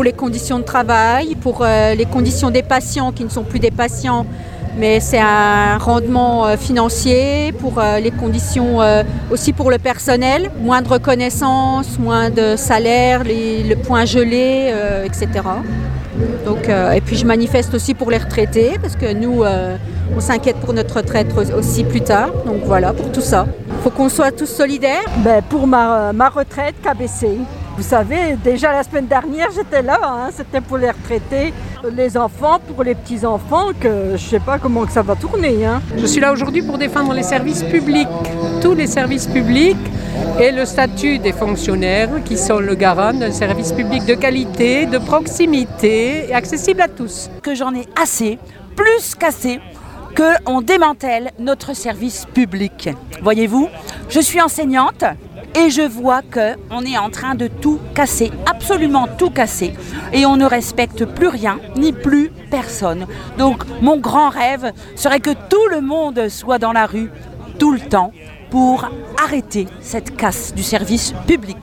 les conditions de travail, pour les conditions des patients qui ne sont plus des patients, mais c'est un rendement financier, pour les conditions aussi pour le personnel, moins de reconnaissance, moins de salaire, le point gelé, etc. Donc, et puis je manifeste aussi pour les retraités, parce que nous, on s'inquiète pour notre retraite aussi plus tard. Donc voilà, pour tout ça. Il faut qu'on soit tous solidaires. Pour ma retraite KBC. Vous savez, déjà la semaine dernière, j'étais là, c'était pour les retraités, les enfants, pour les petits-enfants, que je ne sais pas comment que ça va tourner. Je suis là aujourd'hui pour défendre les services publics, tous les services publics et le statut des fonctionnaires qui sont le garant d'un service public de qualité, de proximité et accessible à tous. Que j'en ai assez, plus qu'assez, qu'on démantèle notre service public. Voyez-vous, je suis enseignante. Et je vois qu'on est en train de tout casser, absolument tout casser. Et on ne respecte plus rien, ni plus personne. Donc mon grand rêve serait que tout le monde soit dans la rue, tout le temps, pour arrêter cette casse du service public.